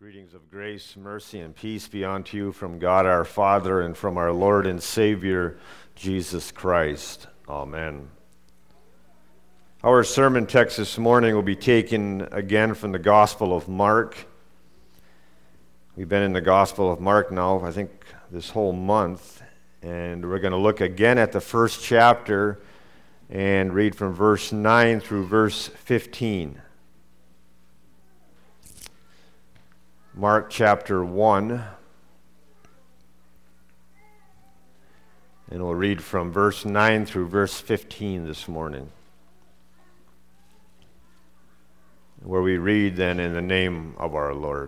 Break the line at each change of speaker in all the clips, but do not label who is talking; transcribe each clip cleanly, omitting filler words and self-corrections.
Greetings of grace, mercy, and peace be unto you from God our Father and from our Lord and Savior, Jesus Christ. Amen. Our sermon text this morning will be taken again from the Gospel of Mark. We've been in the Gospel of Mark now, I think, this whole month, and we're going to look again at the first chapter and read from verse 9 through verse 15. Mark chapter 1, and we'll read from verse 9 through verse 15 this morning, where we read then in the name of our Lord.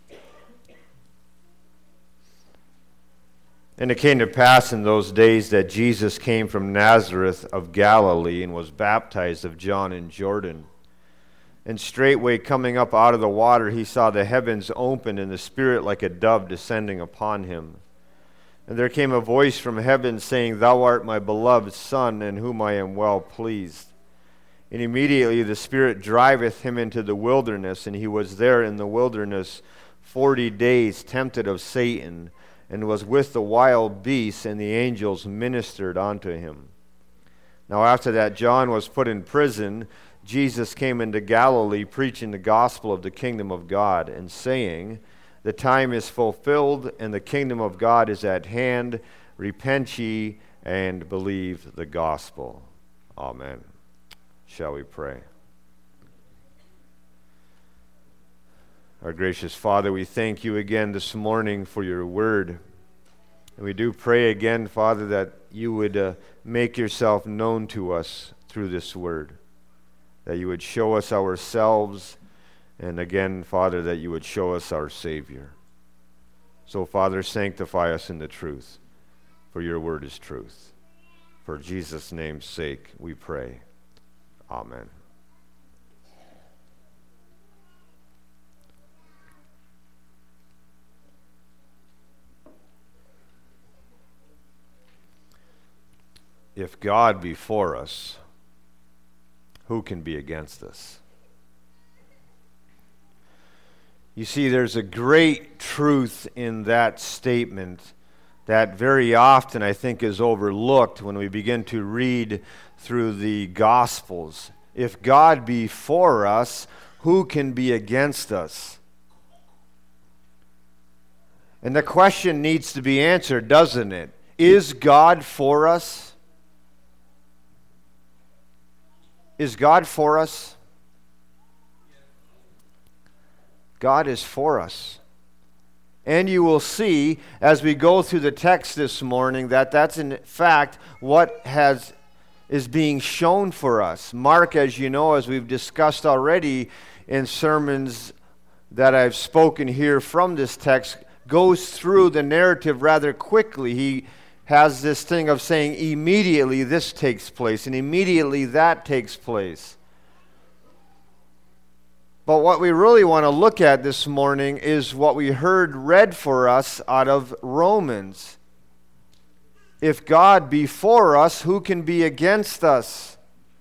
And it came to pass in those days that Jesus came from Nazareth of Galilee and was baptized of John in Jordan. And straightway coming up out of the water, he saw the heavens opened and the Spirit like a dove descending upon him. And there came a voice from heaven saying, Thou art my beloved Son, in whom I am well pleased. And immediately the Spirit driveth him into the wilderness, and he was there in the wilderness 40 days, tempted of Satan, and was with the wild beasts, and the angels ministered unto him. Now after that John was put in prison, Jesus came into Galilee preaching the gospel of the kingdom of God and saying, The time is fulfilled and the kingdom of God is at hand. Repent ye and believe the gospel. Amen. Shall we pray? Our gracious Father, we thank you again this morning for your word. And we do pray again, Father, that you would make yourself known to us through this word. That you would show us ourselves, and again, Father, that you would show us our Savior. So, Father, sanctify us in the truth, for your word is truth. For Jesus' name's sake, we pray. Amen. If God be for us, who can be against us? You see, there's a great truth in that statement that very often I think is overlooked when we begin to read through the Gospels. If God be for us, who can be against us? And the question needs to be answered, doesn't it? Is God for us? Is God for us? God is for us. And you will see as we go through the text this morning that that's in fact what is being shown for us. Mark, as you know, as we've discussed already in sermons that I've spoken here from this text, goes through the narrative rather quickly. He has this thing of saying immediately this takes place and immediately that takes place. But what we really want to look at this morning is what we heard read for us out of Romans. If God be for us, who can be against us?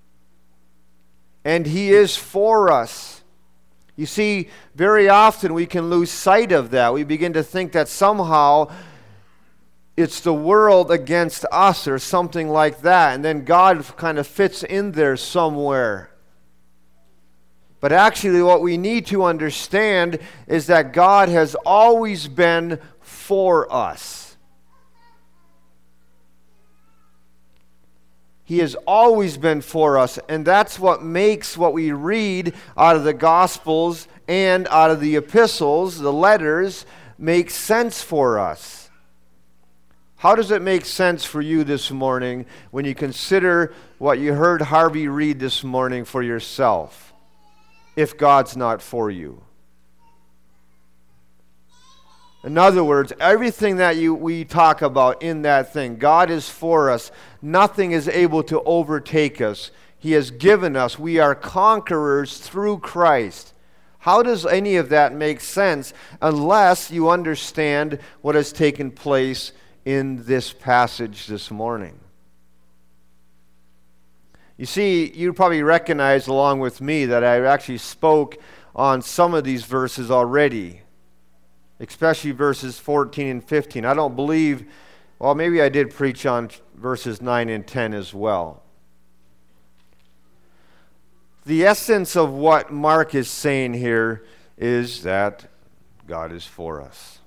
And he is for us. You see, very often we can lose sight of that. We begin to think that somehow it's the world against us or something like that. And then God kind of fits in there somewhere. But actually what we need to understand is that God has always been for us. He has always been for us. And that's what makes what we read out of the Gospels and out of the epistles, the letters, make sense for us. How does it make sense for you this morning when you consider what you heard Harvey read this morning for yourself, if God's not for you? In other words, everything that we talk about in that thing, God is for us. Nothing is able to overtake us. He has given us. We are conquerors through Christ. How does any of that make sense unless you understand what has taken place in this passage this morning? You see, you probably recognize along with me that I actually spoke on some of these verses already. especially verses 14 and 15. I don't believe, well, maybe I did preach on verses 9 and 10 as well. The essence of what Mark is saying here is that God is for us.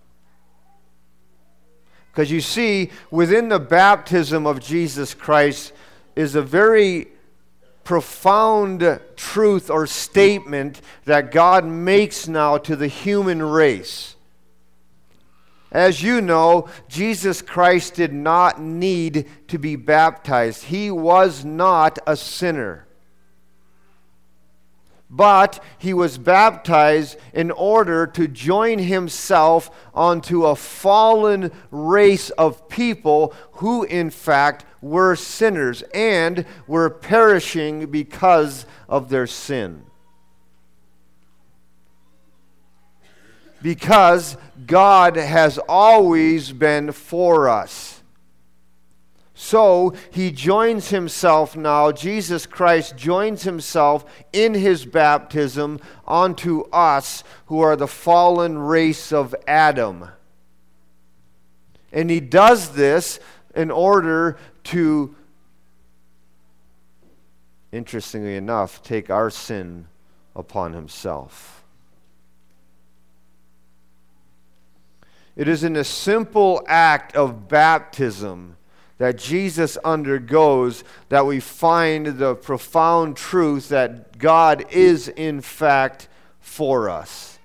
Because you see, within the baptism of Jesus Christ is a very profound truth or statement that God makes now to the human race. As you know, Jesus Christ did not need to be baptized. He was not a sinner. But he was baptized in order to join himself onto a fallen race of people who in fact were sinners and were perishing because of their sin. Because God has always been for us. So he joins himself now, Jesus Christ joins himself in his baptism onto us who are the fallen race of Adam. And he does this in order to, interestingly enough, take our sin upon himself. It is in a simple act of baptism that Jesus undergoes that we find the profound truth that God is in fact for us.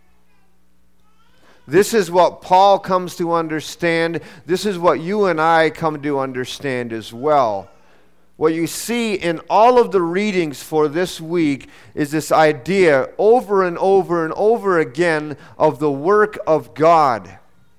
This is what Paul comes to understand. This is what you and I come to understand as well. What you see in all of the readings for this week is this idea over and over and over again of the work of God.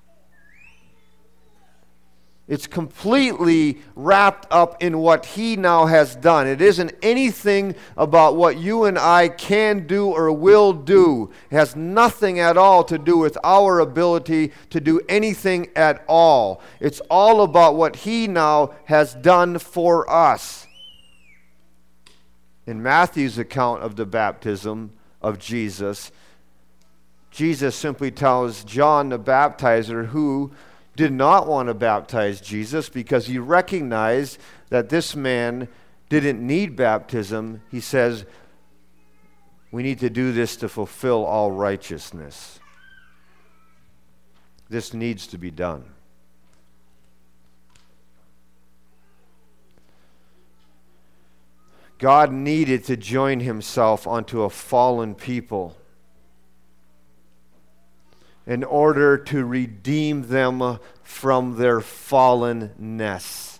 It's completely wrapped up in what he now has done. It isn't anything about what you and I can do or will do. It has nothing at all to do with our ability to do anything at all. It's all about what he now has done for us. In Matthew's account of the baptism of Jesus, Jesus simply tells John the baptizer, who did not want to baptize Jesus because he recognized that this man didn't need baptism. He says, we need to do this to fulfill all righteousness. This needs to be done. God needed to join himself onto a fallen people in order to redeem them from their fallenness.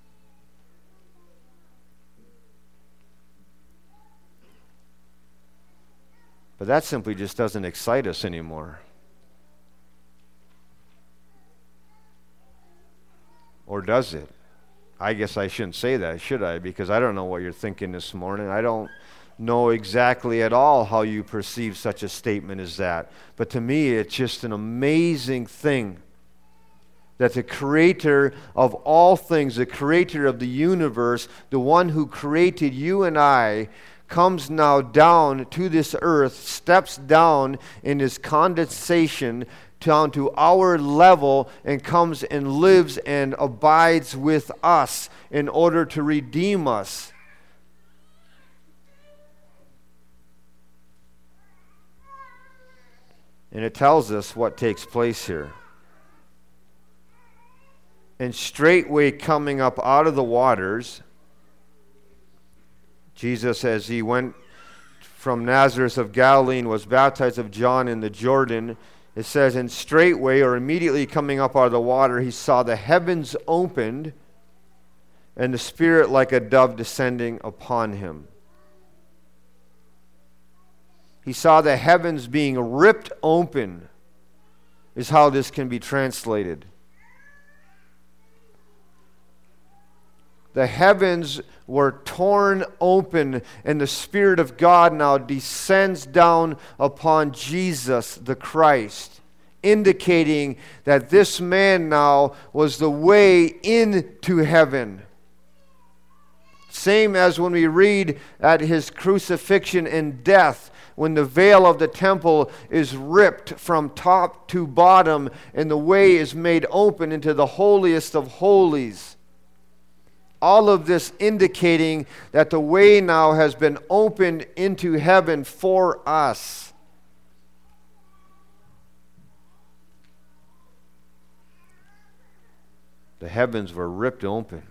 But that simply just doesn't excite us anymore. Or does it? I guess I shouldn't say that, should I? Because I don't know what you're thinking this morning. I don't know exactly at all how you perceive such a statement as that. But to me, it's just an amazing thing that the creator of all things, the creator of the universe, the one who created you and I, comes now down to this earth, steps down in his condensation down to our level and comes and lives and abides with us in order to redeem us. And it tells us what takes place here. And straightway coming up out of the waters, Jesus, as he went from Nazareth of Galilee and was baptized of John in the Jordan, it says, and straightway, or immediately coming up out of the water, he saw the heavens opened and the Spirit like a dove descending upon him. He saw the heavens being ripped open, is how this can be translated. The heavens were torn open, and the Spirit of God now descends down upon Jesus the Christ, indicating that this man now was the way into heaven. Same as when we read at his crucifixion and death, when the veil of the temple is ripped from top to bottom and the way is made open into the holiest of holies. All of this indicating that the way now has been opened into heaven for us. The heavens were ripped open.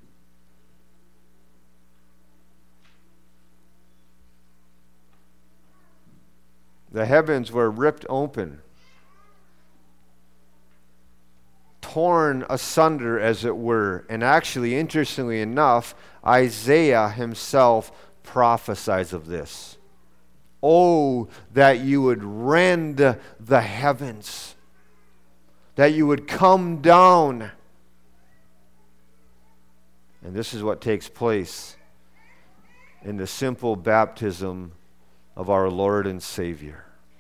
The heavens were ripped open, torn asunder, as it were. And actually, interestingly enough, Isaiah himself prophesies of this. Oh, that you would rend the heavens, that you would come down. And this is what takes place in the simple baptism of our Lord and Savior.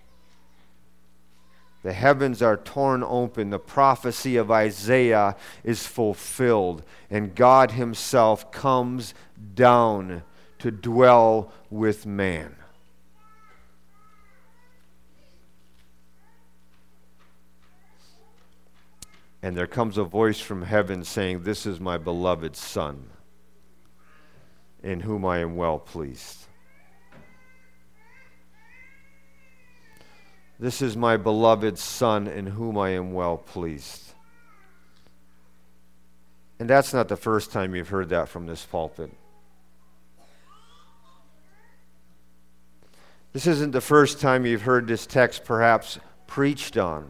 The heavens are torn open. The prophecy of Isaiah is fulfilled. And God himself comes down to dwell with man. And there comes a voice from heaven saying, "This is my beloved Son, in whom I am well pleased." This is my beloved Son, in whom I am well pleased. And that's not the first time you've heard that from this pulpit. This isn't the first time you've heard this text perhaps preached on.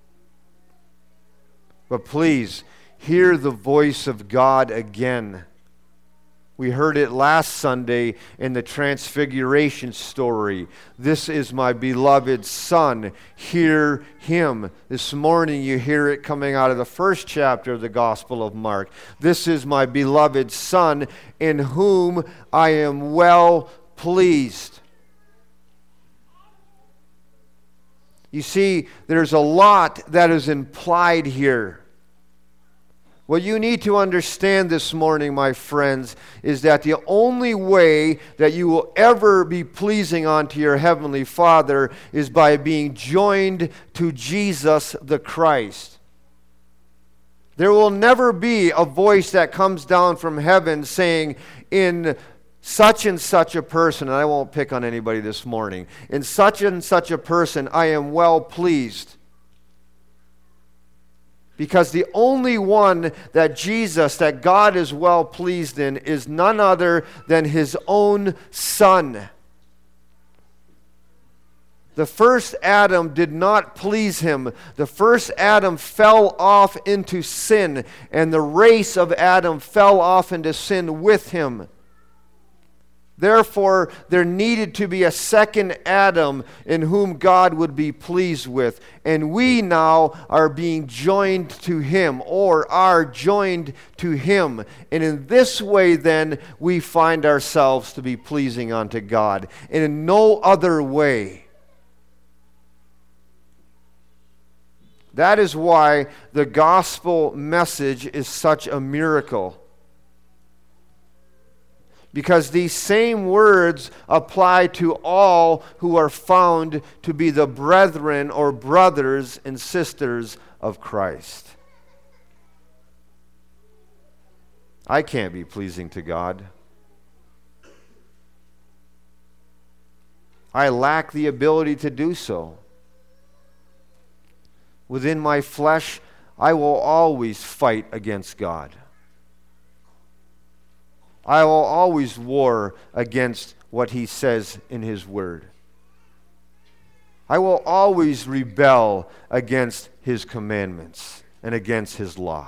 But please, hear the voice of God again. We heard it last Sunday in the Transfiguration story. This is my beloved Son. Hear him. This morning you hear it coming out of the first chapter of the Gospel of Mark. This is my beloved Son, in whom I am well pleased. You see, there's a lot that is implied here. What you need to understand this morning, my friends, is that the only way that you will ever be pleasing unto your Heavenly Father is by being joined to Jesus the Christ. There will never be a voice that comes down from heaven saying, in such and such a person, and I won't pick on anybody this morning, in such and such a person I am well pleased. Because the only one that Jesus, that God is well pleased in, is none other than his own Son. The first Adam did not please him. The first Adam fell off into sin, and the race of Adam fell off into sin with him. Therefore, there needed to be a second Adam in whom God would be pleased with. And we now are being joined to him, or are joined to him. And in this way, then, we find ourselves to be pleasing unto God. And in no other way. That is why the gospel message is such a miracle. Because these same words apply to all who are found to be the brethren or brothers and sisters of Christ. I can't be pleasing to God. I lack the ability to do so. Within my flesh, I will always fight against God. I will always war against what he says in his word. I will always rebel against his commandments and against his law.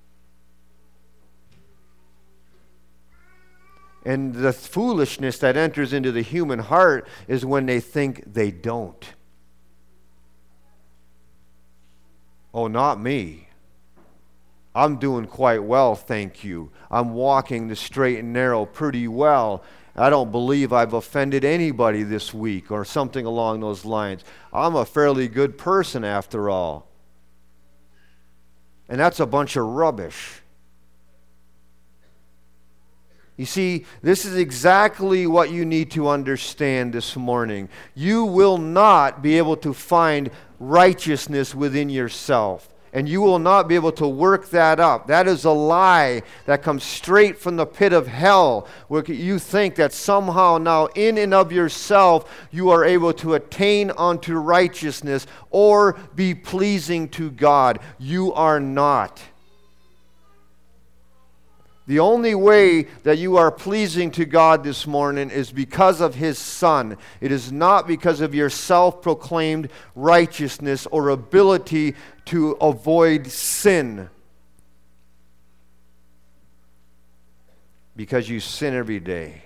And the foolishness that enters into the human heart is when they think they don't. Oh, not me. I'm doing quite well, thank you. I'm walking the straight and narrow pretty well. I don't believe I've offended anybody this week, or something along those lines. I'm a fairly good person after all. And that's a bunch of rubbish. You see, this is exactly what you need to understand this morning. You will not be able to find righteousness within yourself, and you will not be able to work that up. That is a lie that comes straight from the pit of hell, where you think that somehow now in and of yourself you are able to attain unto righteousness or be pleasing to God. You are not. The only way that you are pleasing to God this morning is because of His Son. It is not because of your self-proclaimed righteousness or ability to avoid sin. Because you sin every day.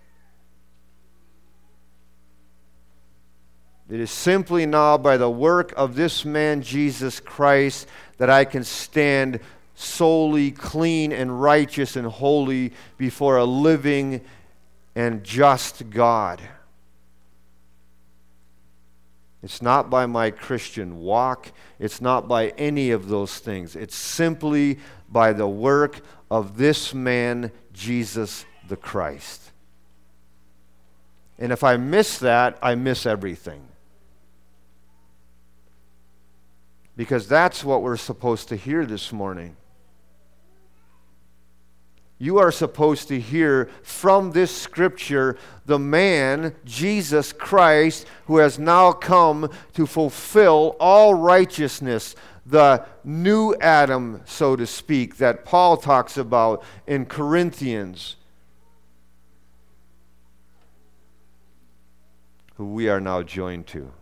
It is simply now by the work of this man, Jesus Christ, that I can stand solely clean and righteous and holy before a living and just God. It's not by my Christian walk. It's not by any of those things. It's simply by the work of this man, Jesus the Christ. And if I miss that, I miss everything. Because that's what we're supposed to hear this morning. You are supposed to hear from this scripture the man, Jesus Christ, who has now come to fulfill all righteousness, the new Adam, so to speak, that Paul talks about in Corinthians, who we are now joined to.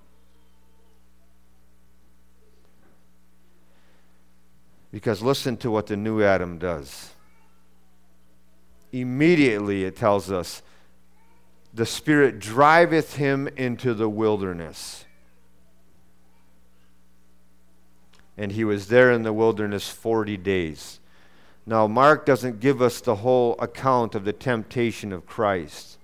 Because listen to what the new Adam does. Immediately, it tells us, the Spirit driveth him into the wilderness. And he was there in the wilderness 40 days. Now, Mark doesn't give us the whole account of the temptation of Christ.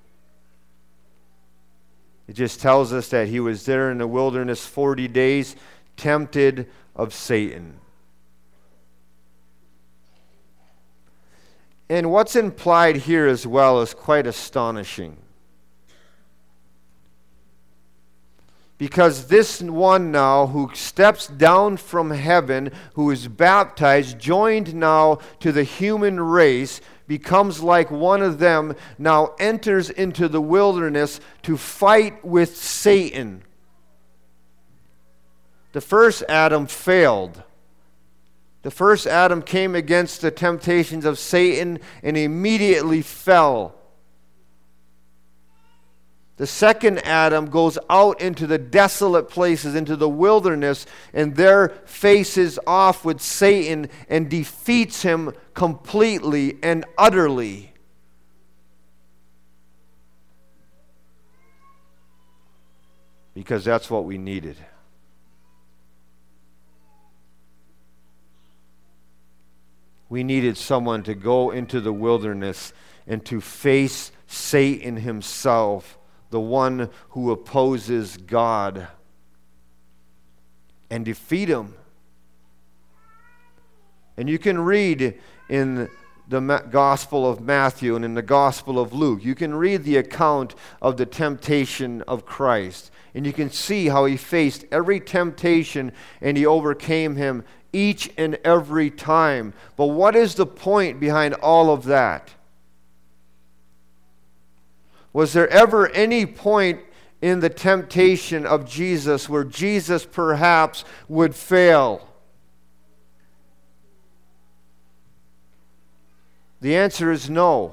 It just tells us that he was there in the wilderness 40 days, tempted of Satan. And what's implied here as well is quite astonishing. Because this one now who steps down from heaven, who is baptized, joined now to the human race, becomes like one of them, now enters into the wilderness to fight with Satan. The first Adam failed. The first Adam came against the temptations of Satan and immediately fell. The second Adam goes out into the desolate places, into the wilderness, and there faces off with Satan and defeats him completely and utterly. Because that's what we needed. We needed someone to go into the wilderness and to face Satan himself, the one who opposes God, and defeat him. And you can read in the Gospel of Matthew and in the Gospel of Luke, you can read the account of the temptation of Christ. And you can see how he faced every temptation and he overcame him each and every time. But what is the point behind all of that? Was there ever any point in the temptation of Jesus where Jesus perhaps would fail? The answer is no.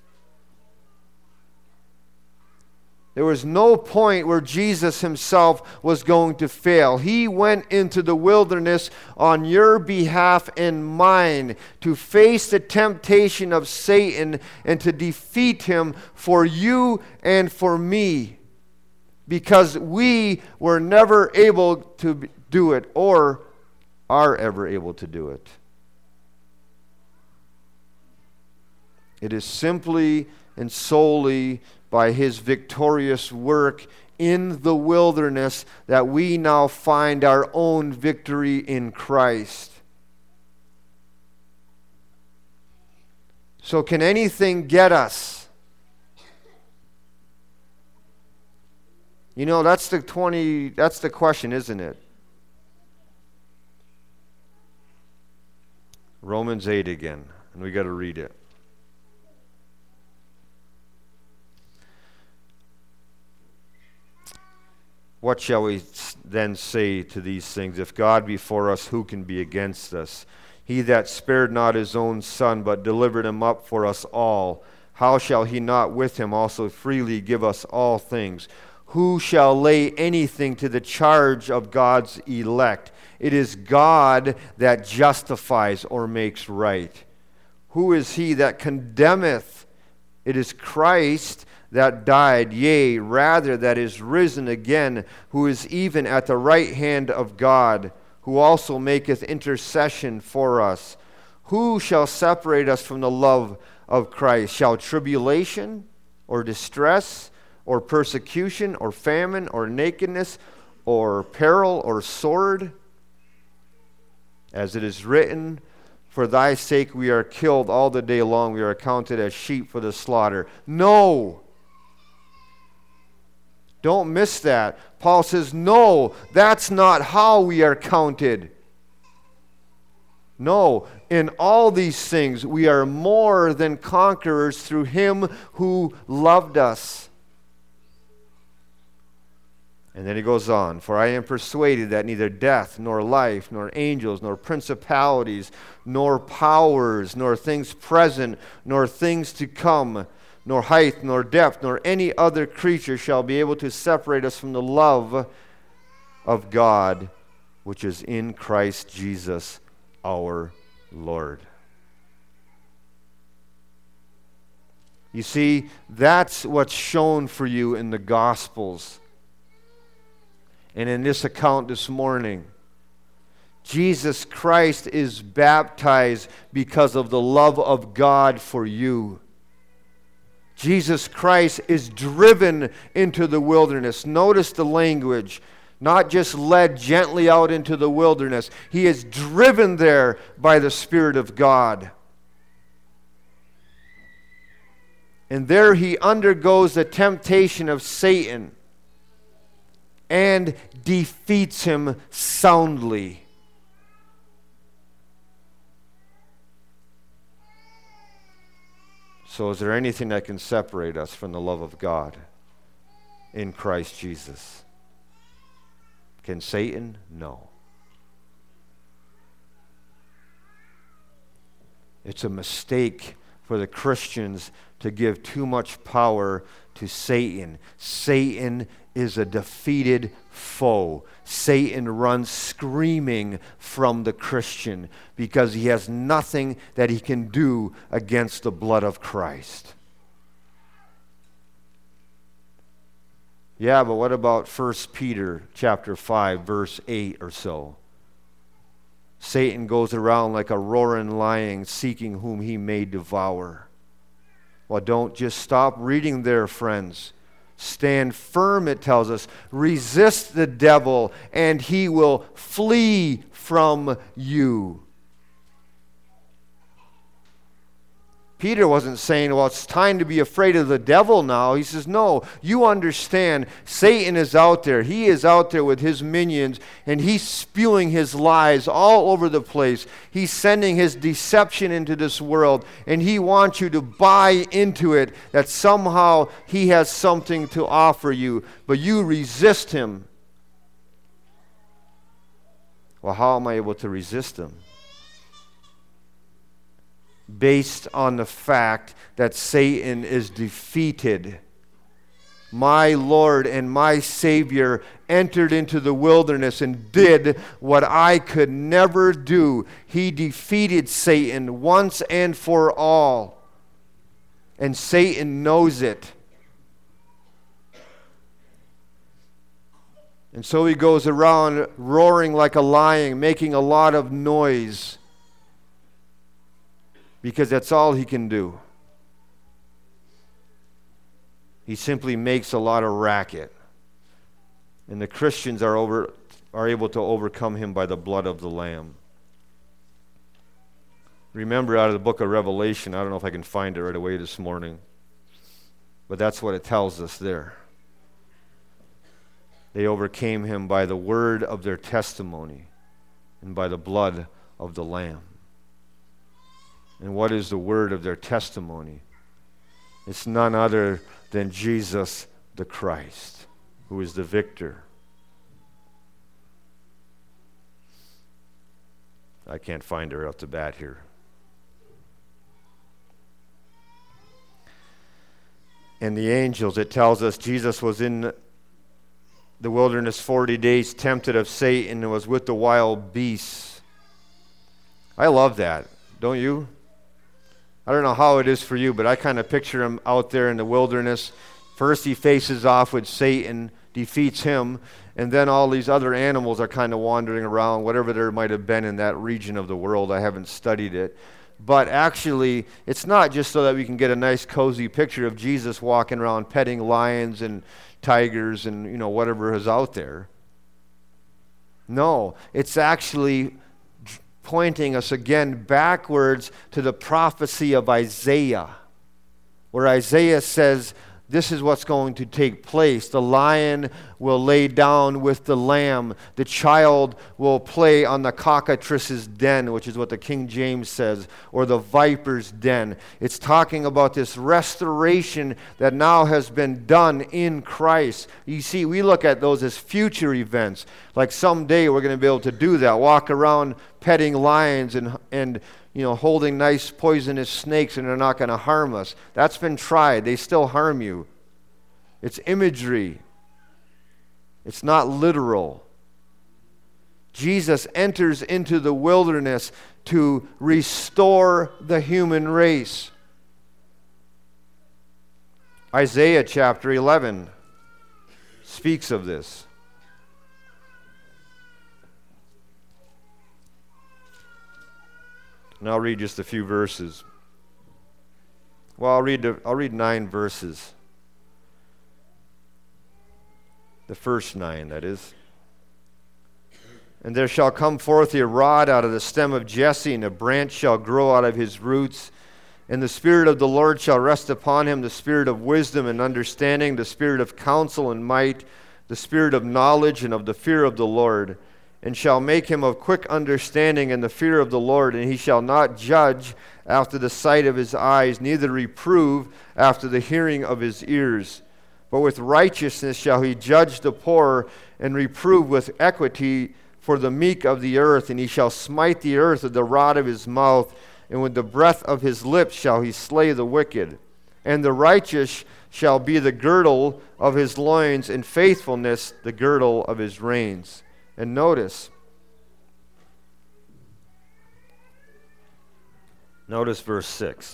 There was no point where Jesus himself was going to fail. He went into the wilderness on your behalf and mine to face the temptation of Satan and to defeat him for you and for me, because we were never able to do it or are ever able to do it. It is simply and solely by his victorious work in the wilderness that we now find our own victory in Christ. So can anything get us? You know, that's the question, isn't it? Romans 8 again, and we got to read it. What shall we then say to these things? If God be for us, who can be against us? He that spared not his own Son, but delivered him up for us all, how shall he not with him also freely give us all things? Who shall lay anything to the charge of God's elect? It is God that justifies or makes right. Who is he that condemneth? It is Christ that died, yea, rather that is risen again, who is even at the right hand of God, who also maketh intercession for us. Who shall separate us from the love of Christ? Shall tribulation, or distress, or persecution, or famine, or nakedness, or peril, or sword? As it is written, for thy sake we are killed all the day long, we are accounted as sheep for the slaughter. No! Don't miss that. Paul says, no, that's not how we are counted. No, in all these things we are more than conquerors through him who loved us. And then he goes on, for I am persuaded that neither death, nor life, nor angels, nor principalities, nor powers, nor things present, nor things to come, nor height, nor depth, nor any other creature shall be able to separate us from the love of God, which is in Christ Jesus our Lord. You see, that's what's shown for you in the Gospels. And in this account this morning, Jesus Christ is baptized because of the love of God for you. Jesus Christ is driven into the wilderness. Notice the language. Not just led gently out into the wilderness. He is driven there by the Spirit of God. And there he undergoes the temptation of Satan and defeats him soundly. So is there anything that can separate us from the love of God in Christ Jesus? Can Satan? No. It's a mistake for the Christians to give too much power to Satan. Satan is a defeated foe. Satan runs screaming from the Christian because he has nothing that he can do against the blood of Christ. Yeah, but what about 1 Peter chapter 5, verse 8 or so? Satan goes around like a roaring lion, seeking whom he may devour. Well, don't just stop reading there, friends. Stand firm, it tells us. Resist the devil, and he will flee from you. Peter wasn't saying, well, it's time to be afraid of the devil now. He says, no, you understand, Satan is out there. He is out there with his minions, and he's spewing his lies all over the place. He's sending his deception into this world, and he wants you to buy into it, that somehow he has something to offer you, but you resist him. Well, how am I able to resist him? Based on the fact that Satan is defeated. My Lord and my Savior entered into the wilderness and did what I could never do. He defeated Satan once and for all. And Satan knows it. And so he goes around roaring like a lion, making a lot of noise. Because that's all he can do. He simply makes a lot of racket. And the Christians are able to overcome him by the blood of the Lamb. Remember out of the book of Revelation, I don't know if I can find it right away this morning, but that's what it tells us there. They overcame him by the word of their testimony and by the blood of the Lamb. And what is the word of their testimony? It's none other than Jesus the Christ, who is the victor. I can't find her off the bat here. And the angels, it tells us Jesus was in the wilderness 40 days, tempted of Satan, and was with the wild beasts. I love that, don't you? I don't know how it is for you, but I kind of picture him out there in the wilderness. First he faces off with Satan, defeats him, and then all these other animals are kind of wandering around, whatever there might have been in that region of the world. I haven't studied it. But actually, it's not just so that we can get a nice cozy picture of Jesus walking around petting lions and tigers and whatever is out there. No, it's actually pointing us again backwards to the prophecy of Isaiah, where Isaiah says, this is what's going to take place. The lion will lay down with the lamb. The child will play on the cockatrice's den, which is what the King James says, or the viper's den. It's talking about this restoration that now has been done in Christ. You see, we look at those as future events. Like someday we're going to be able to do that, walk around petting lions and holding nice poisonous snakes, and they're not going to harm us. That's been tried. They still harm you. It's imagery. It's not literal. Jesus enters into the wilderness to restore the human race. Isaiah chapter 11 speaks of this. And I'll read just a few verses. Well, I'll read 9 verses. The first 9, that is. And there shall come forth a rod out of the stem of Jesse, and a branch shall grow out of his roots. And the Spirit of the Lord shall rest upon him, the Spirit of wisdom and understanding, the Spirit of counsel and might, the Spirit of knowledge and of the fear of the Lord. And shall make him of quick understanding in the fear of the Lord, and he shall not judge after the sight of his eyes, neither reprove after the hearing of his ears. But with righteousness shall he judge the poor, and reprove with equity for the meek of the earth. And he shall smite the earth with the rod of his mouth, and with the breath of his lips shall he slay the wicked. And the righteous shall be the girdle of his loins, and faithfulness the girdle of his reins. And notice verse 6.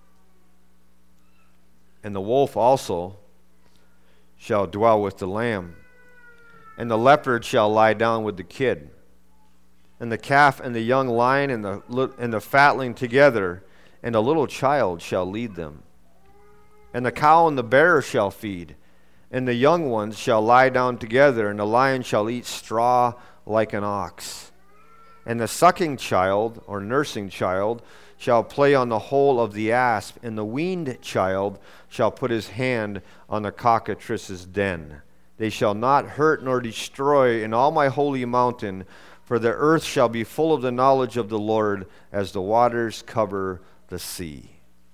And the wolf also shall dwell with the lamb, and the leopard shall lie down with the kid, and the calf and the young lion and the fatling together, and a little child shall lead them. And the cow and the bear shall feed, and the young ones shall lie down together, and the lion shall eat straw like an ox. And the sucking child, or nursing child, shall play on the hole of the asp, and the weaned child shall put his hand on the cockatrice's den. They shall not hurt nor destroy in all my holy mountain, for the earth shall be full of the knowledge of the Lord, as the waters cover the sea.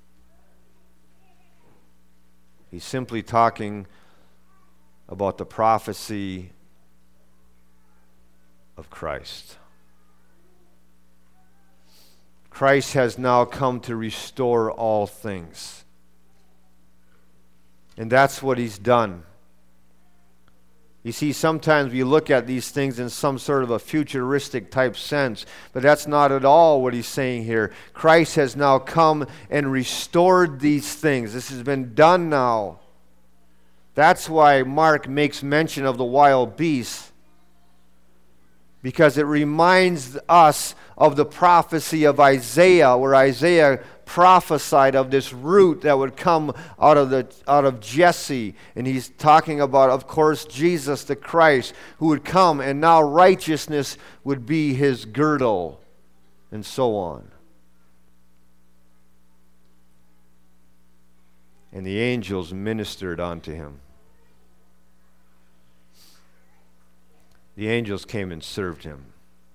He's simply talking about the prophecy of Christ. Christ has now come to restore all things. And that's what he's done. You see, sometimes we look at these things in some sort of a futuristic type sense, but that's not at all what he's saying here. Christ has now come and restored these things. This has been done now. That's why Mark makes mention of the wild beasts, because it reminds us of the prophecy of Isaiah, where Isaiah prophesied of this root that would come out of Jesse. And he's talking about, of course, Jesus the Christ, who would come, and now righteousness would be his girdle, and so on. and the angels ministered unto him. The angels came and served him.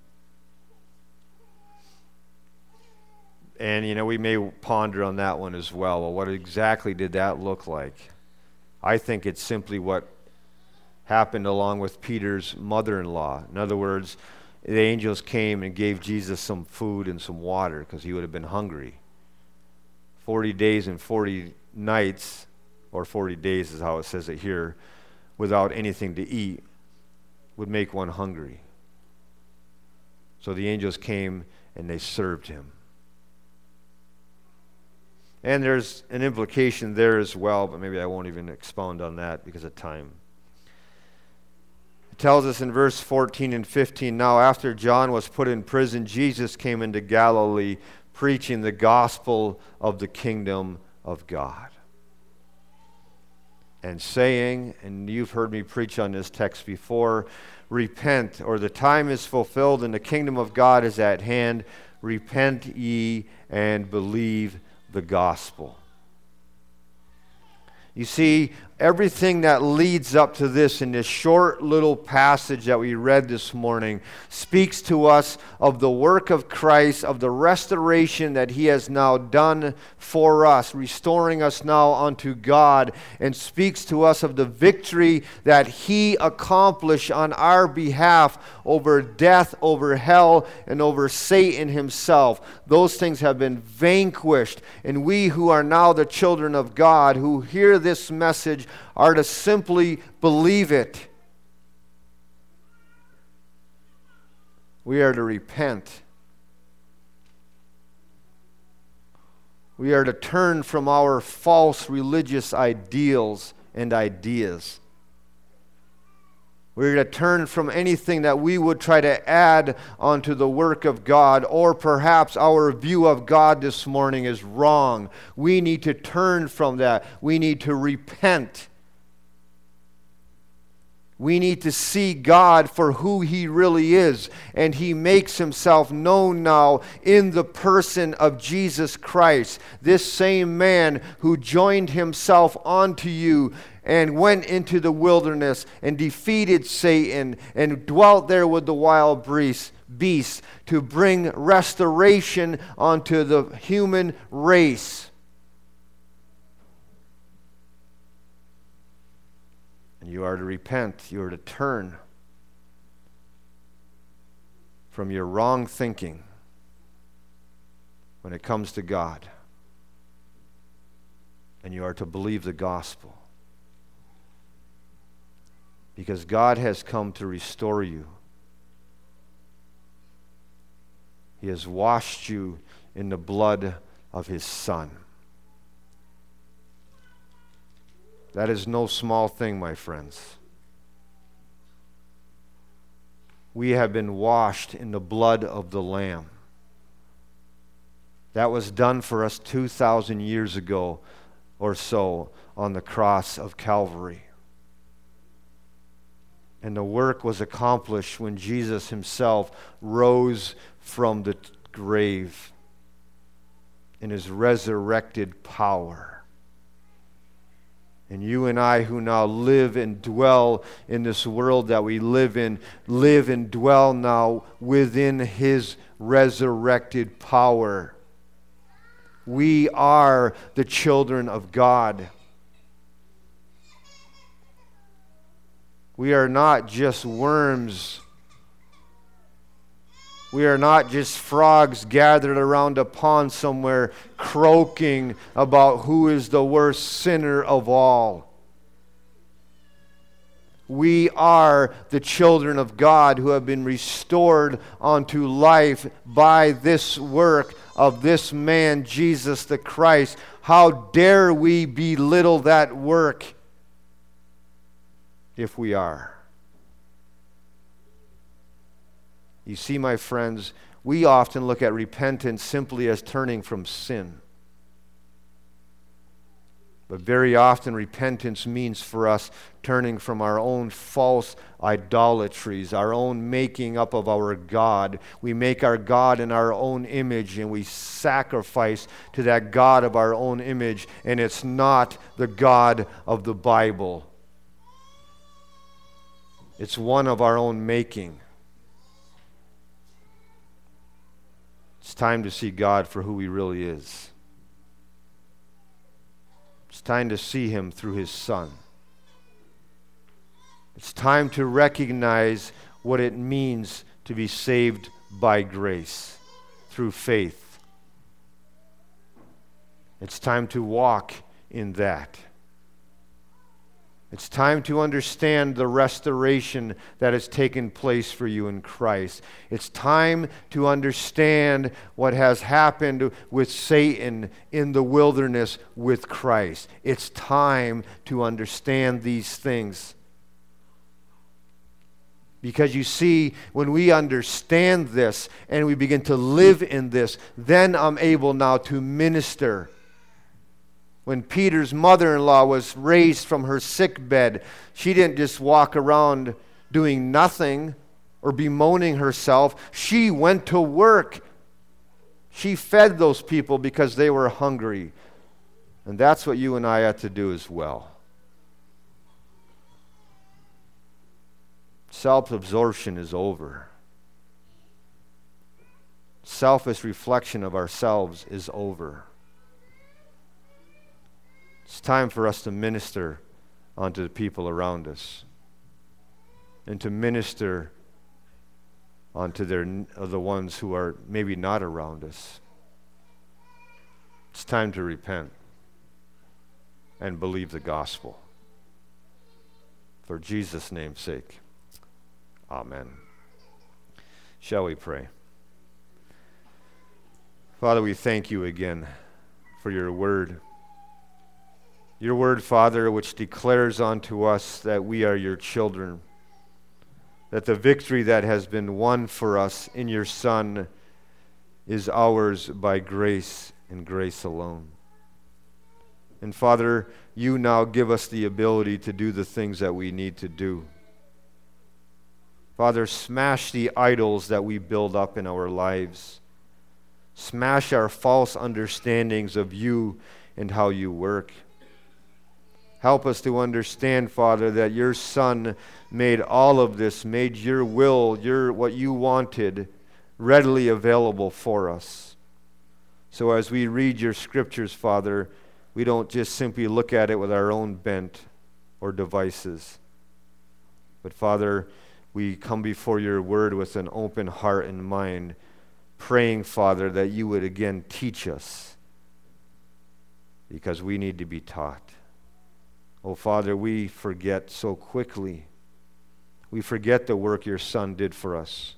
And, we may ponder on that one as well. Well, what exactly did that look like? I think it's simply what happened along with Peter's mother-in-law. In other words, the angels came and gave Jesus some food and some water because he would have been hungry. 40 days and 40 nights, or 40 days is how it says it here, without anything to eat would make one hungry. So the angels came and they served him. And there's an implication there as well, but maybe I won't even expound on that because of time. It tells us in verse 14 and 15, now after John was put in prison, Jesus came into Galilee preaching the gospel of the kingdom of God. And saying, and you've heard me preach on this text before, repent, or the time is fulfilled and the kingdom of God is at hand. Repent ye and believe the gospel. You see, everything that leads up to this in this short little passage that we read this morning speaks to us of the work of Christ, of the restoration that he has now done for us, restoring us now unto God, and speaks to us of the victory that he accomplished on our behalf over death, over hell, and over Satan himself. Those things have been vanquished, and we who are now the children of God, who hear this message, are to simply believe it. We are to repent. We are to turn from our false religious ideals and ideas. We're to turn from anything that we would try to add onto the work of God, or perhaps our view of God this morning is wrong. We need to turn from that. We need to repent. We need to see God for who he really is, and he makes himself known now in the person of Jesus Christ, this same man who joined himself onto you and went into the wilderness and defeated Satan and dwelt there with the wild beasts to bring restoration onto the human race. And you are to repent. You are to turn from your wrong thinking when it comes to God. And you are to believe the gospel. Because God has come to restore you. He has washed you in the blood of his Son. That is no small thing, my friends. We have been washed in the blood of the Lamb. That was done for us 2,000 years ago or so on the cross of Calvary. And the work was accomplished when Jesus himself rose from the grave in his resurrected power. And you and I, who now live and dwell in this world that we live in, live and dwell now within his resurrected power. We are the children of God. We are not just worms. We are not just frogs gathered around a pond somewhere croaking about who is the worst sinner of all. We are the children of God who have been restored unto life by this work of this man, Jesus the Christ. How dare we belittle that work if we are? You see, my friends, we often look at repentance simply as turning from sin. But very often repentance means for us turning from our own false idolatries, our own making up of our God. We make our God in our own image and we sacrifice to that God of our own image, and it's not the God of the Bible. It's one of our own making. It's time to see God for who He really is. It's time to see Him through His Son. It's time to recognize what it means to be saved by grace through faith. It's time to walk in that. It's time to understand the restoration that has taken place for you in Christ. It's time to understand what has happened with Satan in the wilderness with Christ. It's time to understand these things. Because you see, when we understand this and we begin to live in this, then I'm able now to minister. When Peter's mother-in-law was raised from her sick bed, she didn't just walk around doing nothing or bemoaning herself. She went to work. She fed those people because they were hungry. And that's what you and I have to do as well. Self-absorption is over. Selfish reflection of ourselves is over. It's time for us to minister onto the people around us and to minister onto the ones who are maybe not around us. It's time to repent and believe the gospel. For Jesus' name's sake, amen. Shall we pray? Father, we thank you again for your word. Your word, Father, which declares unto us that we are your children, that the victory that has been won for us in your Son is ours by grace and grace alone. And Father, you now give us the ability to do the things that we need to do. Father, smash the idols that we build up in our lives. Smash our false understandings of you and how you work. Help us to understand, Father, that your Son made all of this, made your will, what you wanted, readily available for us. So as we read your scriptures, Father, we don't just simply look at it with our own bent or devices. But Father, we come before your word with an open heart and mind, praying, Father, that you would again teach us, because we need to be taught. Oh, Father, we forget so quickly. We forget the work your Son did for us.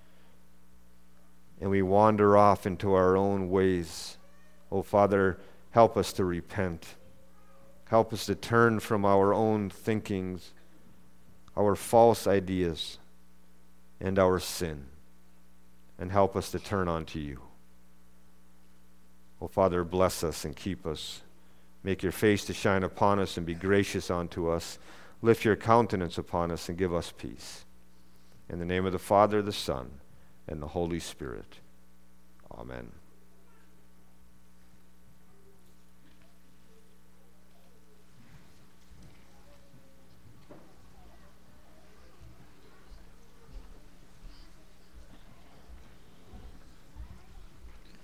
And we wander off into our own ways. Oh, Father, help us to repent. Help us to turn from our own thinkings, our false ideas, and our sin. And help us to turn unto you. Oh, Father, bless us and keep us. Make your face to shine upon us and be gracious unto us. Lift your countenance upon us and give us peace. In the name of the Father, the Son, and the Holy Spirit. Amen.